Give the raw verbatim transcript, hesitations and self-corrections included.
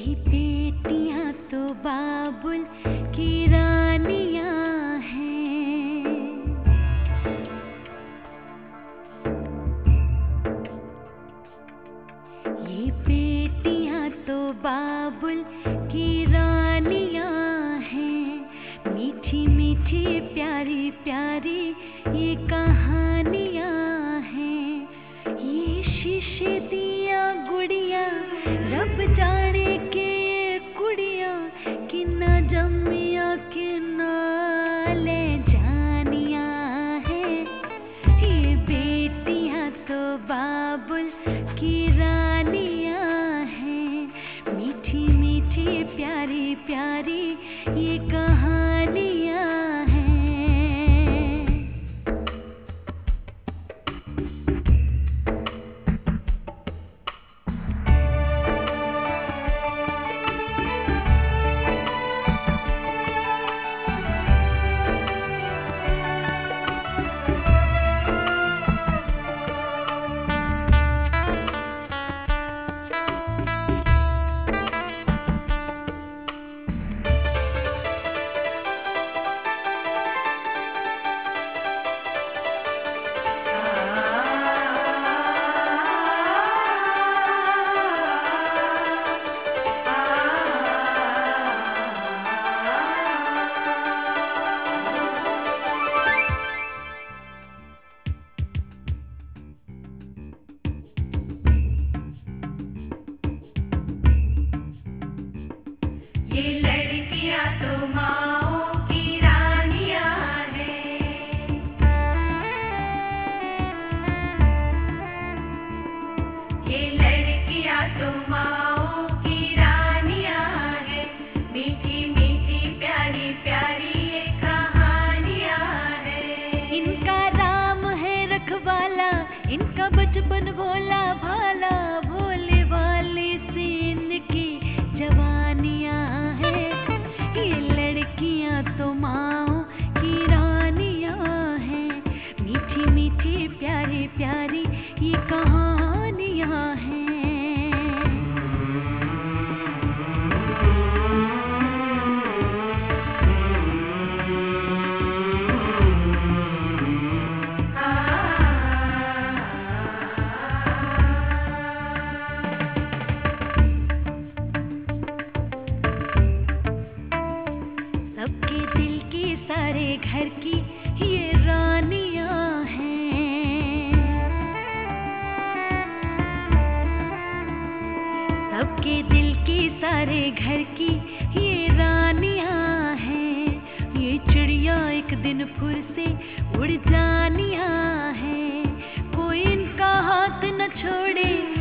ये बेटियां तो बाबुल की रानियां हैं। ये बेटियां तो बाबुल की रानियां हैं। मीठी मीठी प्यारी प्यारी ये कहानियां हैं। ये शीशे दिया गुड़िया रब जाने के ये कुड़िया कि ना जमिया कि ना ले जानिया हैं। ये बेटियां तो बाबुल की रानियां हैं। मीठी मीठी प्यारी प्यारी ये कहानियां हैं। ये लड़कियां तो माँओं की रानियां हैं। ये लड़कियां तो माँओं की रानियां हैं। मीठी मीठी प्यारी प्यारी ये कहानियां हैं। इनका राम है रखवाला, इनका बचपन भोला भाला, भोले भाले से इनकी जवानियां हैं। ये लड़कियां तो माँओं की रानियां हैं। मीठी मीठी प्यारी प्यारी ये कहानियां हैं। सबके दिल की सारे घर की ये रानियां हैं। सबके दिल की सारे घर की ये रानियां हैं। ये चिड़िया एक दिन फिर से उड़ जानियां हैं। कोई इनका हाथ न छोड़े